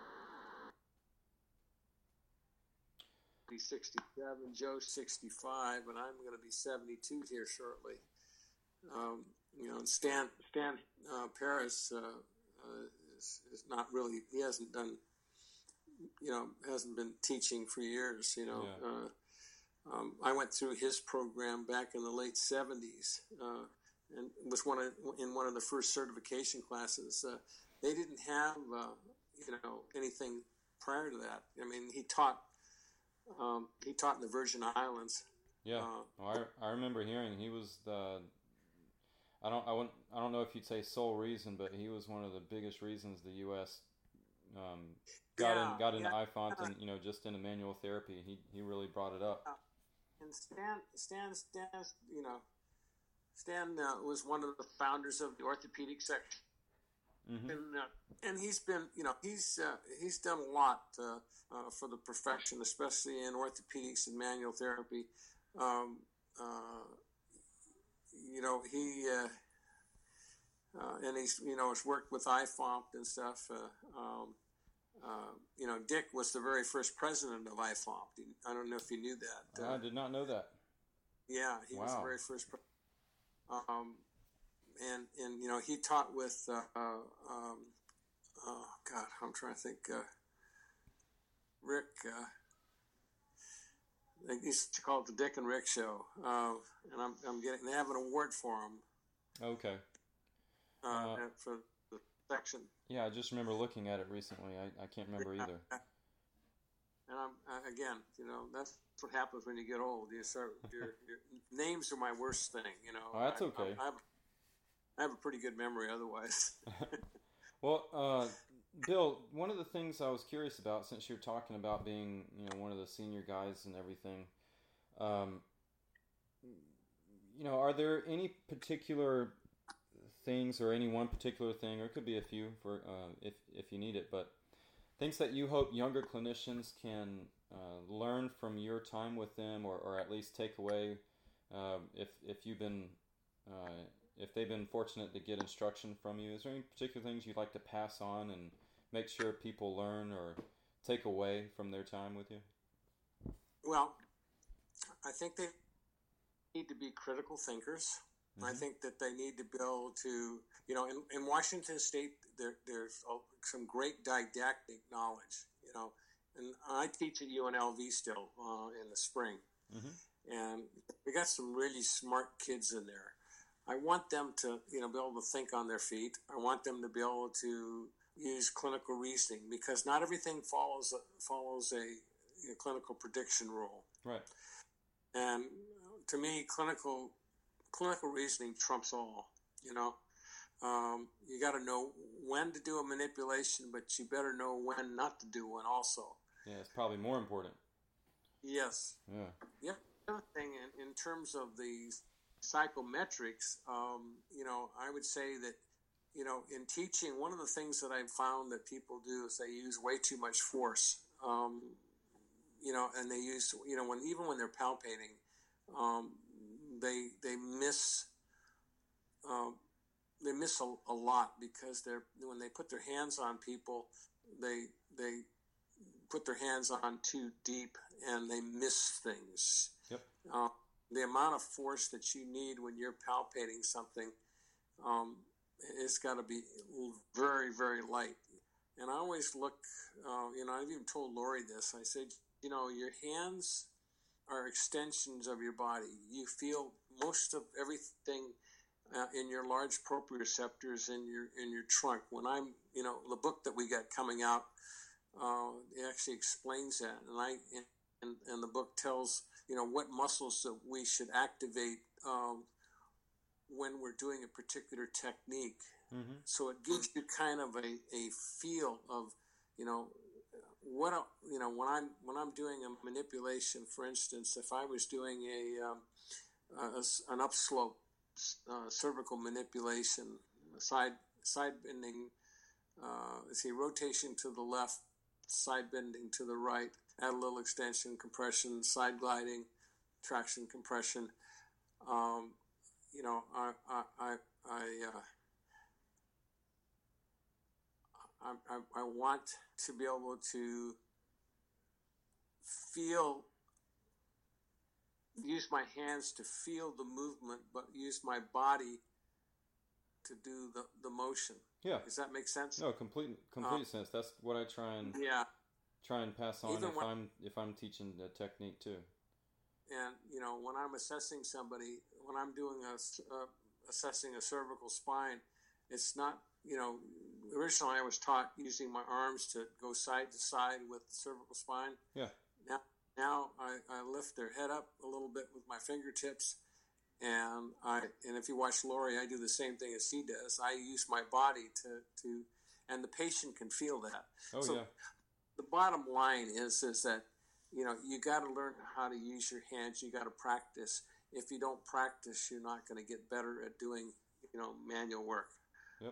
Speaker 2: be 67, Joe's 65, and I'm going to be 72 here shortly. Stan Paris is not really. He hasn't done. Hasn't been teaching for years. I went through his program back in the late 70s, and was in one of the first certification classes. They didn't have anything prior to that. I mean, he taught in the Virgin Islands.
Speaker 1: Yeah, I remember hearing he was the. I don't know if you'd say sole reason, but he was one of the biggest reasons the U.S. got into IFOMT and just into manual therapy. He really brought it up.
Speaker 2: And Stan was one of the founders of the orthopedic section.
Speaker 1: Mm-hmm.
Speaker 2: And he's been, he's done a lot for the profession, especially in orthopedics and manual therapy. And he's, has worked with IFOMT and stuff. Dick was the very first president of IFOMT. I don't know if you knew that.
Speaker 1: I did not know that.
Speaker 2: Yeah, he was the very first. And he taught with I'm trying to think. Rick. They used to call it the Dick and Rick Show, and they have an award for him.
Speaker 1: Okay.
Speaker 2: For the section.
Speaker 1: Yeah, I just remember looking at it recently. I can't remember either.
Speaker 2: And again, that's what happens when you get old. You start your names are my worst thing.
Speaker 1: Oh, that's okay.
Speaker 2: I have a pretty good memory otherwise.
Speaker 1: Well, Bill, one of the things I was curious about, since you're talking about being, one of the senior guys and everything, are there any particular things or any one particular thing, or it could be a few for if you need it, but things that you hope younger clinicians can learn from your time with them, or at least take away if you've been if they've been fortunate to get instruction from you. Is there any particular things you'd like to pass on and make sure people learn or take away from their time with you?
Speaker 2: Well, I think they need to be critical thinkers. Mm-hmm. I think that they need to be able to, in Washington State, there's some great didactic knowledge, and I teach at UNLV still in the spring. Mm-hmm. And we got some really smart kids in there. I want them to, be able to think on their feet. I want them to be able to use clinical reasoning, because not everything follows a clinical prediction rule.
Speaker 1: Right.
Speaker 2: And to me, clinical reasoning trumps all. You got to know when to do a manipulation, but you better know when not to do one also.
Speaker 1: Yeah, it's probably more important.
Speaker 2: Yes.
Speaker 1: Yeah.
Speaker 2: Yeah. The other thing, in terms of the psychometrics, I would say that, in teaching, one of the things that I've found that people do is they use way too much force. And they use, when they're palpating, they miss a lot, because when they put their hands on people, they they put their hands on too deep and they miss things.
Speaker 1: Yep.
Speaker 2: The amount of force that you need when you're palpating something, it's got to be very, very light. And I always look, I've even told Lori this. I said, your hands are extensions of your body. You feel most of everything in your large proprioceptors in your trunk. When I'm, the book that we got coming out, it actually explains that, and the book tells what muscles that we should activate when we're doing a particular technique.
Speaker 1: Mm-hmm.
Speaker 2: So it gives you kind of a feel of when I'm doing a manipulation. For instance, if I was doing an upslope cervical manipulation, side bending, rotation to the left, side bending to the right, add a little extension, compression, side gliding, traction, compression. I want to be able to use my hands to feel the movement, but use my body to do the motion.
Speaker 3: Yeah.
Speaker 2: Does that make sense?
Speaker 3: No, complete sense. That's what I try and pass on if I'm teaching the technique too.
Speaker 2: And when I'm assessing somebody, when I'm doing assessing a cervical spine, it's not originally I was taught using my arms to go side to side with the cervical spine.
Speaker 3: Yeah.
Speaker 2: Now I lift their head up a little bit with my fingertips, and if you watch Lori, I do the same thing as she does. I use my body to and the patient can feel that.
Speaker 3: Oh,
Speaker 2: so
Speaker 3: yeah.
Speaker 2: The bottom line is that you got to learn how to use your hands. You got to practice. If you don't practice, you're not going to get better at doing manual work.
Speaker 3: Yep.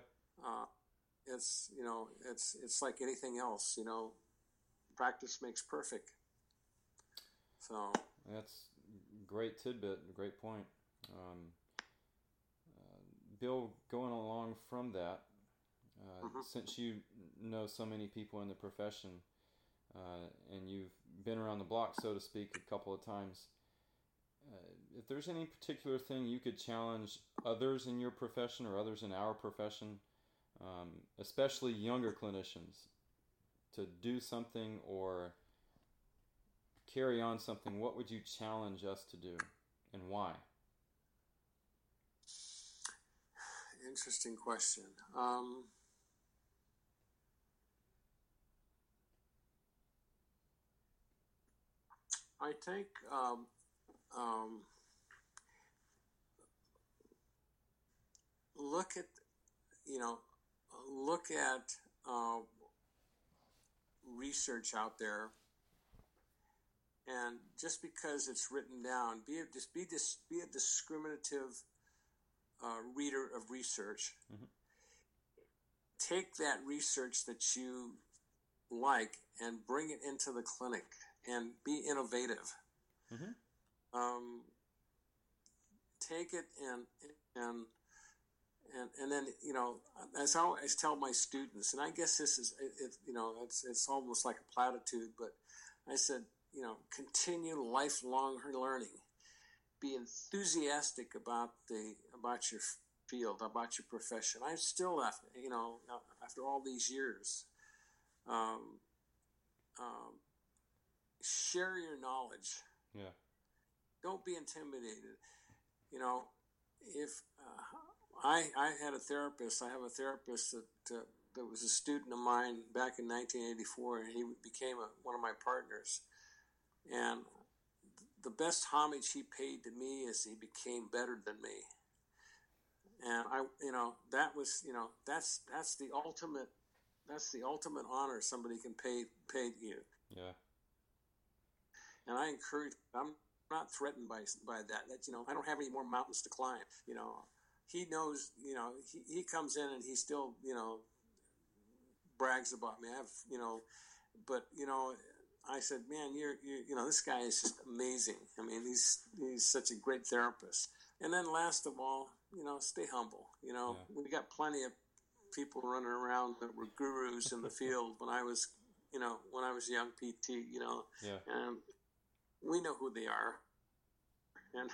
Speaker 2: It's like anything else. Practice makes perfect. So
Speaker 3: that's great tidbit, great point. Bill, going along from that, since you know so many people in the profession, and you've been around the block, so to speak, a couple of times, if there's any particular thing you could challenge others in your profession or others in our profession, especially younger clinicians, to do something or carry on something, what would you challenge us to do, and why?
Speaker 2: Interesting question. I think look at research out there, and just because it's written down, be a discriminative reader of research.
Speaker 3: Mm-hmm.
Speaker 2: Take that research that you like and bring it into the clinic and be innovative.
Speaker 3: Mm-hmm.
Speaker 2: Take it and then as I always tell my students, and I guess this is it's almost like a platitude, but I said continue lifelong learning. Be enthusiastic about your field, about your profession. I'm still after all these years. Share your knowledge.
Speaker 3: Yeah.
Speaker 2: Don't be intimidated. If I had a therapist, I have a therapist that was a student of mine back in 1984, and he became one of my partners. And the best homage he paid to me is he became better than me. And that was, that's the ultimate honor somebody can pay you.
Speaker 3: Yeah.
Speaker 2: And I encourage, I'm not threatened by that. I don't have any more mountains to climb. He knows, he comes in and he still, brags about me. But I said, man, you're this guy is just amazing. I mean, he's such a great therapist. And then last of all, stay humble.
Speaker 3: Yeah.
Speaker 2: We got plenty of people running around that were gurus in the field when I was, when I was a young PT,
Speaker 3: Yeah.
Speaker 2: and we know who they are, and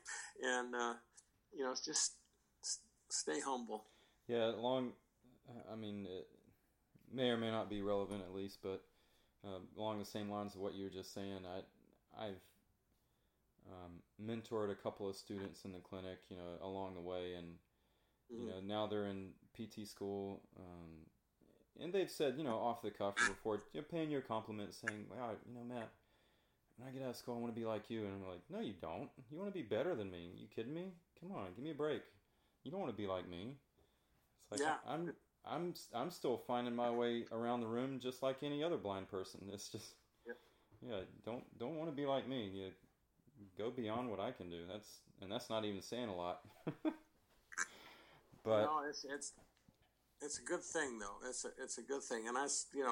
Speaker 2: it's just stay humble.
Speaker 3: Yeah, I mean, it may or may not be relevant at least, but along the same lines of what you were just saying, I've mentored a couple of students in the clinic, along the way, and now they're in PT school, and they've said, off the cuff before, paying you a compliment, saying, "Wow, Matt, when I get out of school, I want to be like you." And I'm like, "No, you don't. You want to be better than me. You kidding me? Come on, give me a break. You don't want to be like me." It's like,
Speaker 2: Yeah.
Speaker 3: I'm still finding my way around the room just like any other blind person. It's just, don't want to be like me. You go beyond what I can do. That's not even saying a lot. But
Speaker 2: no, it's a good thing though. It's a good thing, and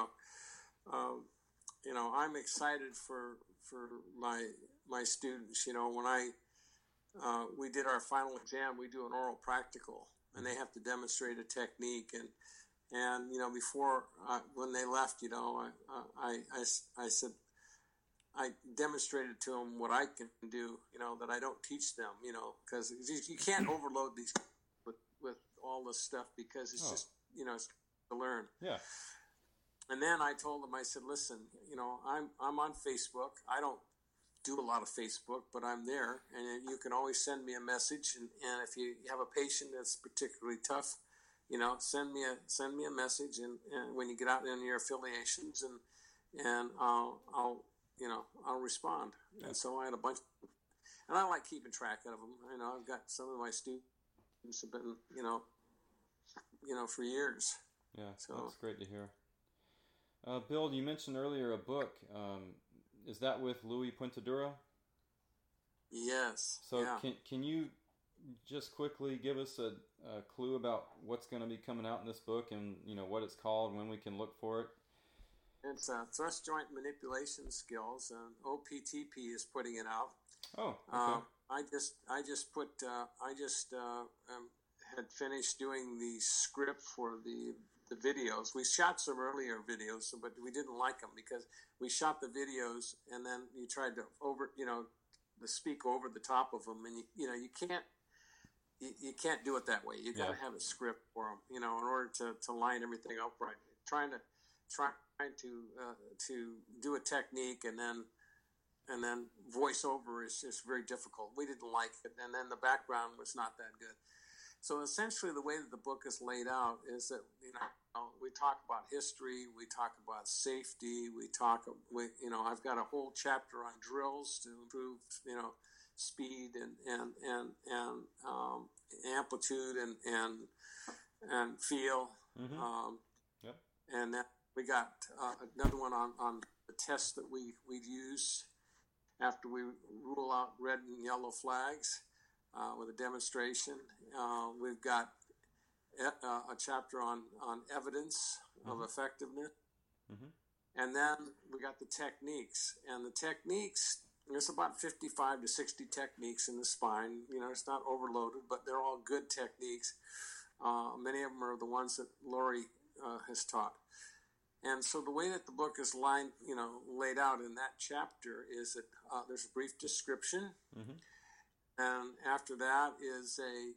Speaker 2: I'm excited for my students. When we did our final exam, we do an oral practical, and they have to demonstrate a technique. And before when they left, I said I demonstrated to them what I can do. That I don't teach them. Because you can't overload these with all this stuff because it's just it's to learn.
Speaker 3: Yeah.
Speaker 2: And then I told them, I said, listen, I'm on Facebook. I don't do a lot of Facebook, but I'm there, and you can always send me a message. And if you have a patient that's particularly tough, send me a message, and when you get out in your affiliations, and I'll respond.
Speaker 3: Yeah.
Speaker 2: And so I had a bunch, and I like keeping track of them. I've got some of my students have been, for years.
Speaker 3: Yeah,
Speaker 2: so
Speaker 3: that's great to hear. Bill, you mentioned earlier a book. Is that with Louis Puentedura?
Speaker 2: Yes.
Speaker 3: So
Speaker 2: yeah.
Speaker 3: Can you just quickly give us a clue about what's going to be coming out in this book, and what it's called, when we can look for it?
Speaker 2: It's Thrust Joint Manipulation Skills, and OPTP is putting it out.
Speaker 3: Oh, okay.
Speaker 2: I just had finished doing the script for the videos. We shot some earlier videos, but we didn't like them because we shot the videos and then you tried to to speak over the top of them, and you can't do it that way. You got to have a script for them, in order to line everything up right. Trying to do a technique and then voice over is just very difficult. We didn't like it, and then the background was not that good. So essentially, the way that the book is laid out is that we talk about history, we talk about safety, I've got a whole chapter on drills to improve speed and amplitude and feel.
Speaker 3: Mm-hmm. Yep.
Speaker 2: And then we got another one on the tests that we use after we rule out red and yellow flags. With a demonstration. We've got a chapter on evidence of effectiveness.
Speaker 3: Mm-hmm.
Speaker 2: And then we got the techniques. And the techniques, there's about 55 to 60 techniques in the spine. It's not overloaded, but they're all good techniques. Many of them are the ones that Lori has taught. And so the way that the book is laid out in that chapter is that there's a brief description.
Speaker 3: Mm-hmm.
Speaker 2: And after that is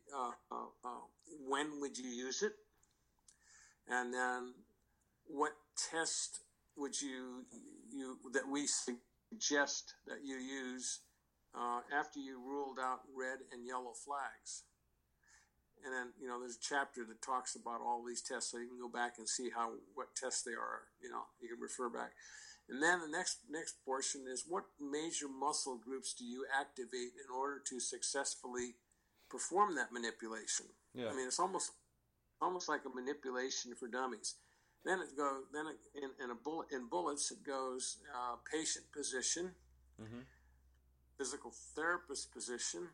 Speaker 2: when would you use it? And then what test would you that we suggest that you use after you ruled out red and yellow flags? And then, there's a chapter that talks about all these tests, so you can go back and see what tests they are. You can refer back. And then the next portion is, what major muscle groups do you activate in order to successfully perform that manipulation?
Speaker 3: Yeah.
Speaker 2: I mean, it's almost like a manipulation for dummies. Then in bullets it goes patient position,
Speaker 3: mm-hmm.
Speaker 2: physical therapist position,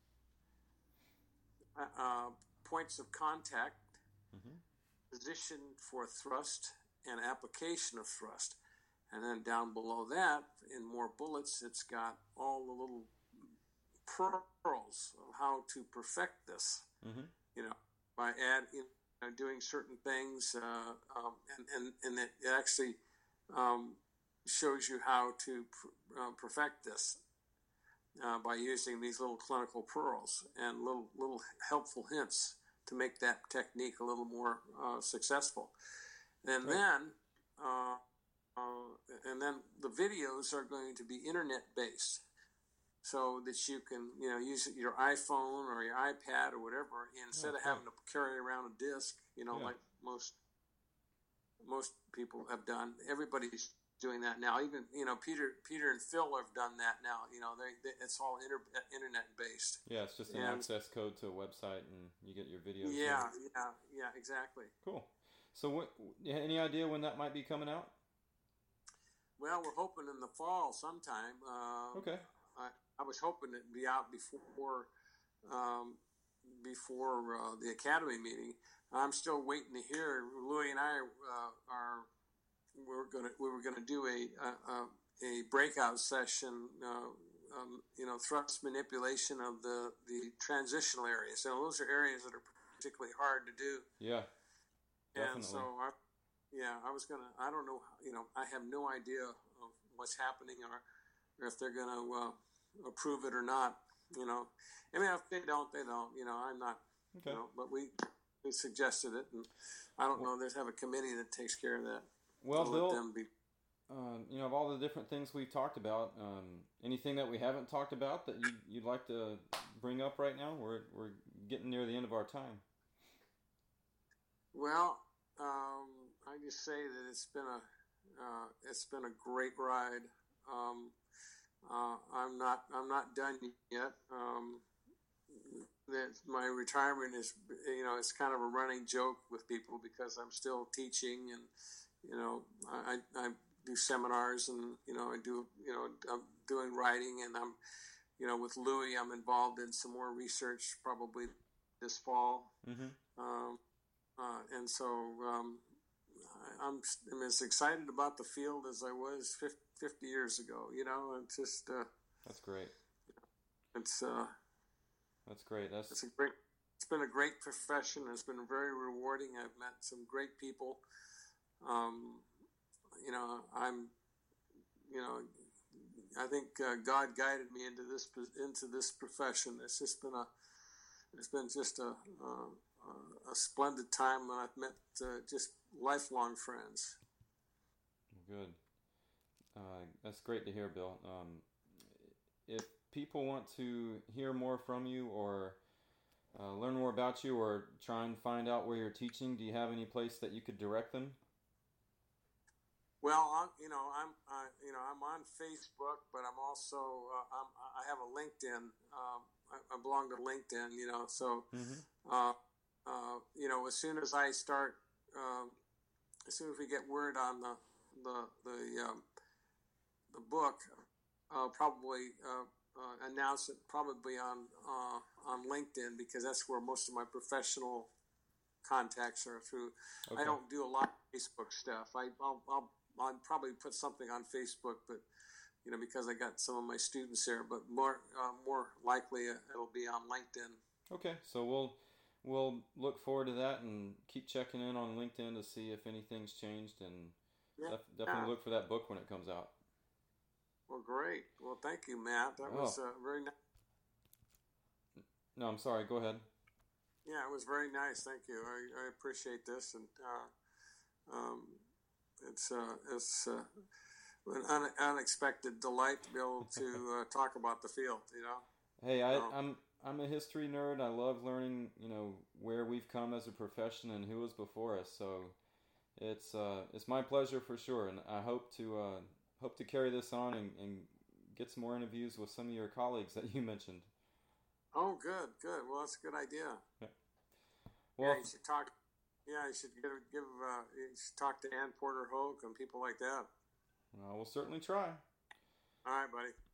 Speaker 2: points of contact,
Speaker 3: mm-hmm.
Speaker 2: position for thrust, and application of thrust. And then down below that, in more bullets, it's got all the little pearls of how to perfect this.
Speaker 3: Mm-hmm.
Speaker 2: By doing certain things, and it actually shows you how to perfect this by using these little clinical pearls and little helpful hints to make that technique a little more successful. And then the videos are going to be internet based, so that you can use your iPhone or your iPad or whatever instead of having to carry around a disc. Like most people have done. Everybody's doing that now. Even Peter and Phil have done that now. It's all internet based.
Speaker 3: Yeah, it's just an access code to a website, and you get your videos.
Speaker 2: Yeah, exactly.
Speaker 3: Cool. So, any idea when that might be coming out?
Speaker 2: Well, we're hoping in the fall sometime.
Speaker 3: Okay.
Speaker 2: I was hoping it'd be out before the Academy meeting. I'm still waiting to hear. Louis and I we were gonna do a breakout session. Thrust manipulation of the transitional areas. So those are areas that are particularly hard to do.
Speaker 3: Yeah. Definitely.
Speaker 2: And so I was gonna. I don't know. I have no idea of what's happening or if they're gonna approve it or not. If they don't, they don't. I'm not.
Speaker 3: Okay.
Speaker 2: But we suggested it, and I don't know. They have a committee that takes care of that.
Speaker 3: Well, Bill, of all the different things we've talked about, anything that we haven't talked about that you'd like to bring up right now? We're getting near the end of our time.
Speaker 2: Well, I just say that it's been a great ride. I'm not done yet. My retirement is, it's kind of a running joke with people because I'm still teaching, and I do seminars, and I do I'm doing writing, and I'm with Louis, I'm involved in some more research probably this fall.
Speaker 3: Mm-hmm.
Speaker 2: And so I'm as excited about the field as I was 50 years ago. It's just
Speaker 3: that's great.
Speaker 2: It's
Speaker 3: that's great.
Speaker 2: It's been a great profession. It's been very rewarding. I've met some great people. I think God guided me into this profession. It's been just a splendid time when I've met just lifelong friends.
Speaker 3: Good. That's great to hear, Bill. If people want to hear more from you or learn more about you or try and find out where you're teaching, do you have any place that you could direct them?
Speaker 2: Well, I'm on Facebook, but I'm also I have a LinkedIn. I belong to LinkedIn, so.
Speaker 3: Mm-hmm.
Speaker 2: As soon as I start, as soon as we get word on the book, I'll probably announce it probably on LinkedIn, because that's where most of my professional contacts are through. Okay. I don't do a lot of Facebook stuff. I'll probably put something on Facebook, but because I got some of my students there. But more likely it'll be on LinkedIn.
Speaker 3: Okay, so we'll look forward to that and keep checking in on LinkedIn to see if anything's changed, and definitely look for that book when it comes out.
Speaker 2: Well, great. Well, thank you, Matt. That was very nice.
Speaker 3: No, I'm sorry. Go ahead.
Speaker 2: Yeah, it was very nice. Thank you. I appreciate this, and it's an unexpected delight to be able to talk about the field.
Speaker 3: Hey, I'm a history nerd. I love learning, where we've come as a profession and who was before us. So it's my pleasure for sure, and I hope to carry this on and get some more interviews with some of your colleagues that you mentioned.
Speaker 2: Oh, good. Well, that's a good idea.
Speaker 3: Yeah. Well,
Speaker 2: you should talk. Yeah, you should you should talk to Ann Porter Hoke and people like that.
Speaker 3: We'll certainly try.
Speaker 2: All right, buddy.